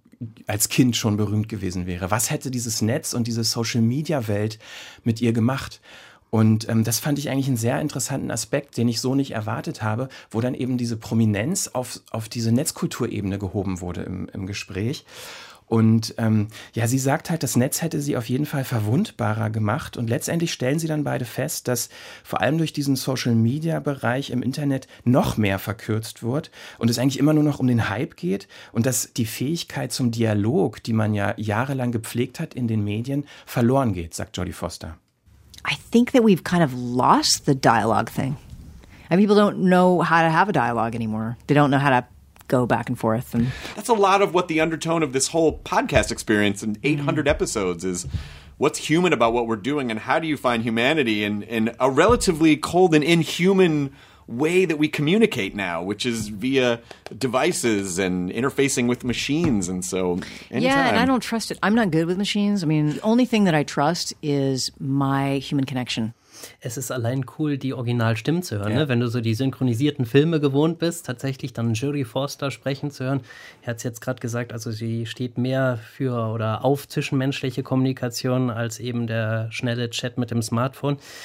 als Kind schon berühmt gewesen wäre? Was hätte dieses Netz und diese Social-Media-Welt mit ihr gemacht? Und ähm, das fand ich eigentlich einen sehr interessanten Aspekt, den ich so nicht erwartet habe, wo dann eben diese Prominenz auf, auf diese Netzkulturebene gehoben wurde im, im Gespräch. Und ähm, ja, sie sagt halt, das Netz hätte sie auf jeden Fall verwundbarer gemacht. Und letztendlich stellen sie dann beide fest, dass vor allem durch diesen Social-Media-Bereich im Internet noch mehr verkürzt wird und es eigentlich immer nur noch um den Hype geht und dass die Fähigkeit zum Dialog, die man ja jahrelang gepflegt hat in den Medien, verloren geht, sagt Jodie Foster. I think that we've kind of lost the dialogue thing. And people don't know how to have a dialogue anymore. They don't know how to go back and forth. And that's a lot of what the undertone of this whole podcast experience in eight hundred episodes is. What's human about what we're doing, and how do you find humanity in, in a relatively cold and inhuman way that we communicate now, which is via devices and interfacing with machines. And so anytime. Yeah, and I don't trust it. I'm not good with machines. I mean, the only thing that I trust is my human connection. Es ist allein cool, die Originalstimmen zu hören. Ja. Ne? Wenn du so die synchronisierten Filme gewohnt bist, tatsächlich dann Jodie Foster sprechen zu hören. Er hat es jetzt gerade gesagt, also sie steht mehr für oder auf zwischenmenschliche Kommunikation als eben der schnelle Chat mit dem Smartphone.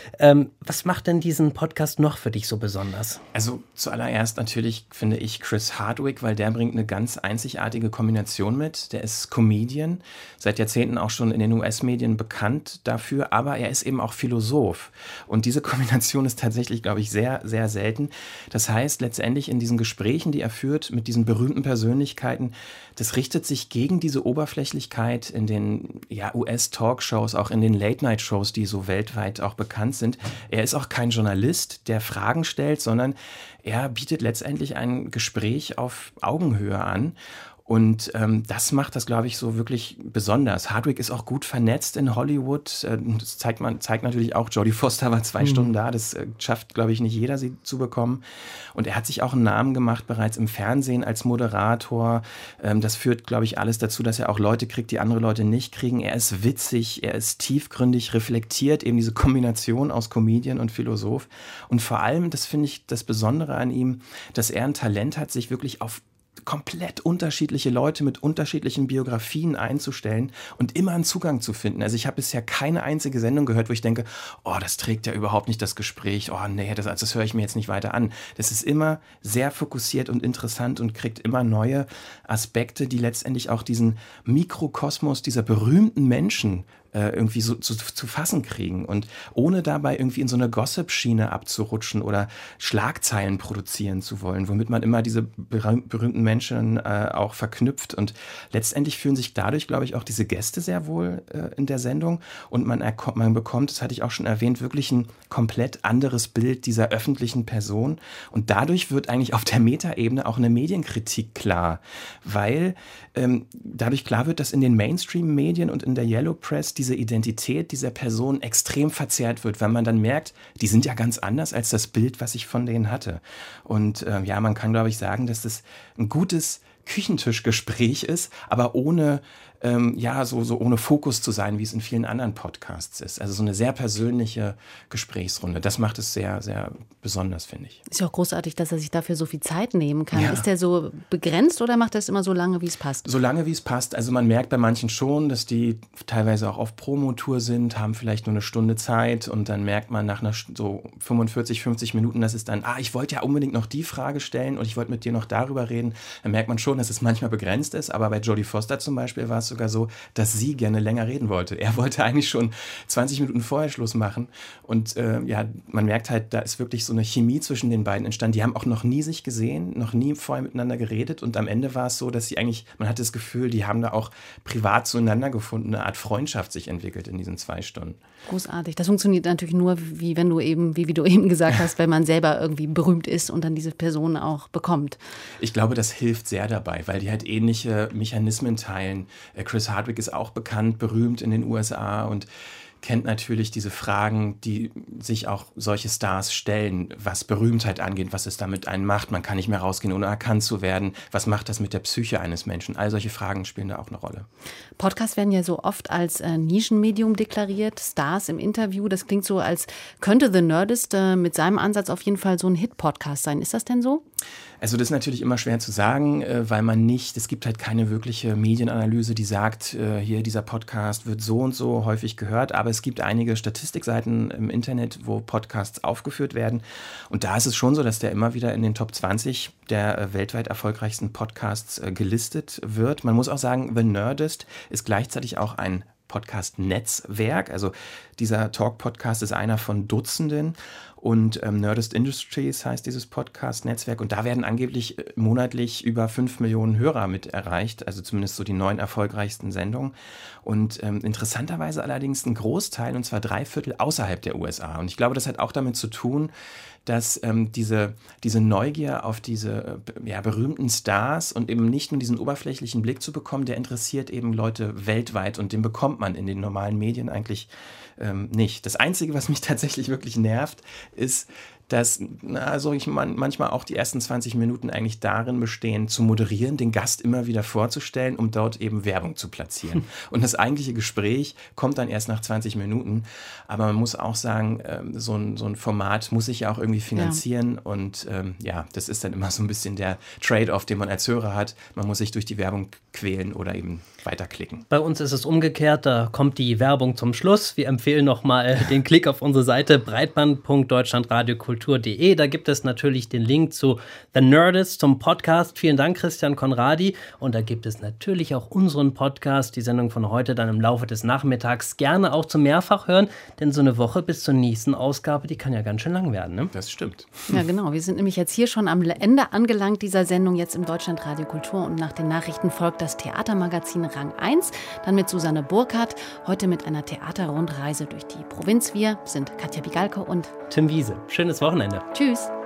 Ähm, was macht denn diesen Podcast noch für dich so besonders? Also zuallererst natürlich finde ich Chris Hardwick, weil der bringt eine ganz einzigartige Kombination mit. Der ist Comedian, seit Jahrzehnten auch schon in den U S-Medien bekannt dafür, aber er ist eben auch Philosoph. Und diese Kombination ist tatsächlich, glaube ich, sehr, sehr selten. Das heißt, letztendlich in diesen Gesprächen, die er führt mit diesen berühmten Persönlichkeiten, das richtet sich gegen diese Oberflächlichkeit in den ja, U S-Talkshows, auch in den Late-Night-Shows, die so weltweit auch bekannt sind. Er ist auch kein Journalist, der Fragen stellt, sondern er bietet letztendlich ein Gespräch auf Augenhöhe an. Und ähm, das macht das, glaube ich, so wirklich besonders. Hardwick ist auch gut vernetzt in Hollywood. Äh, das zeigt, man, zeigt natürlich auch, Jodie Foster war zwei mhm. Stunden da. Das äh, schafft, glaube ich, nicht jeder, sie zu bekommen. Und er hat sich auch einen Namen gemacht, bereits im Fernsehen als Moderator. Ähm, das führt, glaube ich, alles dazu, dass er auch Leute kriegt, die andere Leute nicht kriegen. Er ist witzig, er ist tiefgründig, reflektiert, eben diese Kombination aus Comedian und Philosoph. Und vor allem, das finde ich das Besondere an ihm, dass er ein Talent hat, sich wirklich auf komplett unterschiedliche Leute mit unterschiedlichen Biografien einzustellen und immer einen Zugang zu finden. Also ich habe bisher keine einzige Sendung gehört, wo ich denke, oh, das trägt ja überhaupt nicht das Gespräch, oh nee, das, das höre ich mir jetzt nicht weiter an. Das ist immer sehr fokussiert und interessant und kriegt immer neue Aspekte, die letztendlich auch diesen Mikrokosmos dieser berühmten Menschen irgendwie so zu, zu fassen kriegen und ohne dabei irgendwie in so eine Gossip-Schiene abzurutschen oder Schlagzeilen produzieren zu wollen, womit man immer diese berühmten Menschen äh, auch verknüpft. Und letztendlich fühlen sich dadurch, glaube ich, auch diese Gäste sehr wohl äh, in der Sendung und man, man bekommt, das hatte ich auch schon erwähnt, wirklich ein komplett anderes Bild dieser öffentlichen Person und dadurch wird eigentlich auf der Metaebene auch eine Medienkritik klar, weil ähm, dadurch klar wird, dass in den Mainstream-Medien und in der Yellow Press diese Identität dieser Person extrem verzerrt wird, weil man dann merkt, die sind ja ganz anders als das Bild, was ich von denen hatte. Und äh, ja, man kann, glaube ich, sagen, dass das ein gutes Küchentischgespräch ist, aber ohne ähm, ja so, so ohne Fokus zu sein, wie es in vielen anderen Podcasts ist. Also so eine sehr persönliche Gesprächsrunde. Das macht es sehr, sehr besonders, finde ich. Ist ja auch großartig, dass er sich dafür so viel Zeit nehmen kann. Ja. Ist der so begrenzt oder macht er es immer so lange, wie es passt? So lange, wie es passt. Also man merkt bei manchen schon, dass die teilweise auch auf Promotour sind, haben vielleicht nur eine Stunde Zeit und dann merkt man nach einer so fünfundvierzig, fünfzig Minuten, dass es dann, ah, ich wollte ja unbedingt noch die Frage stellen und ich wollte mit dir noch darüber reden. Dann merkt man schon, dass es manchmal begrenzt ist, aber bei Jodie Foster zum Beispiel war es sogar so, dass sie gerne länger reden wollte. Er wollte eigentlich schon zwanzig Minuten vorher Schluss machen und äh, ja, man merkt halt, da ist wirklich so eine Chemie zwischen den beiden entstanden. Die haben auch noch nie sich gesehen, noch nie vorher miteinander geredet und am Ende war es so, dass sie eigentlich, man hat das Gefühl, die haben da auch privat zueinander gefunden, eine Art Freundschaft sich entwickelt in diesen zwei Stunden. Großartig. Das funktioniert natürlich nur, wie wenn du eben, wie, wie du eben gesagt hast, wenn man selber irgendwie berühmt ist und dann diese Person auch bekommt. Ich glaube, das hilft sehr dabei, weil die halt ähnliche Mechanismen teilen. Chris Hardwick ist auch bekannt, berühmt in den U S A und kennt natürlich diese Fragen, die sich auch solche Stars stellen, was Berühmtheit angeht, was es damit einen macht. Man kann nicht mehr rausgehen, ohne erkannt zu werden. Was macht das mit der Psyche eines Menschen? All solche Fragen spielen da auch eine Rolle. Podcasts werden ja so oft als äh, Nischenmedium deklariert, Stars im Interview. Das klingt so, als könnte The Nerdist äh, mit seinem Ansatz auf jeden Fall so ein Hit-Podcast sein. Ist das denn so? Also das ist natürlich immer schwer zu sagen, weil man nicht, es gibt halt keine wirkliche Medienanalyse, die sagt, hier dieser Podcast wird so und so häufig gehört, aber es gibt einige Statistikseiten im Internet, wo Podcasts aufgeführt werden und da ist es schon so, dass der immer wieder in den Top zwanzig der weltweit erfolgreichsten Podcasts gelistet wird. Man muss auch sagen, The Nerdist ist gleichzeitig auch ein Podcast-Netzwerk, also dieser Talk-Podcast ist einer von Dutzenden und ähm, Nerdist Industries heißt dieses Podcast-Netzwerk und da werden angeblich äh, monatlich über fünf Millionen Hörer mit erreicht, also zumindest so die neun erfolgreichsten Sendungen und ähm, interessanterweise allerdings ein Großteil und zwar drei Viertel außerhalb der U S A und ich glaube, das hat auch damit zu tun, dass ähm, diese, diese Neugier auf diese äh, ja, berühmten Stars und eben nicht nur diesen oberflächlichen Blick zu bekommen, der interessiert eben Leute weltweit und den bekommt man in den normalen Medien eigentlich ähm, nicht. Das Einzige, was mich tatsächlich wirklich nervt, ist, dass also ich man, manchmal auch die ersten zwanzig Minuten eigentlich darin bestehen, zu moderieren, den Gast immer wieder vorzustellen, um dort eben Werbung zu platzieren. Und das eigentliche Gespräch kommt dann erst nach zwanzig Minuten. Aber man muss auch sagen, so ein, so ein Format muss sich ja auch irgendwie finanzieren. Ja. Und ähm, ja, das ist dann immer so ein bisschen der Trade-off, den man als Hörer hat. Man muss sich durch die Werbung quälen oder eben weiterklicken. Bei uns ist es umgekehrt, da kommt die Werbung zum Schluss. Wir empfehlen nochmal den Klick auf unsere Seite breitband punkt deutschlandradiokultur punkt de. Da gibt es natürlich den Link zu The Nerdist, zum Podcast. Vielen Dank, Christian Conradi. Und da gibt es natürlich auch unseren Podcast, die Sendung von heute dann im Laufe des Nachmittags gerne auch zum Mehrfach hören, denn so eine Woche bis zur nächsten Ausgabe, die kann ja ganz schön lang werden. Ne? Das stimmt. Ja, genau. Wir sind nämlich jetzt hier schon am Ende angelangt dieser Sendung, jetzt im Deutschlandradio Kultur. Und nach den Nachrichten folgt das Theatermagazin Rang eins, dann mit Susanne Burkhardt, heute mit einer Theaterrundreise durch die Provinz. Wir sind Katja Bigalko und Tim Wiese. Schönes Wochenende. Tschüss.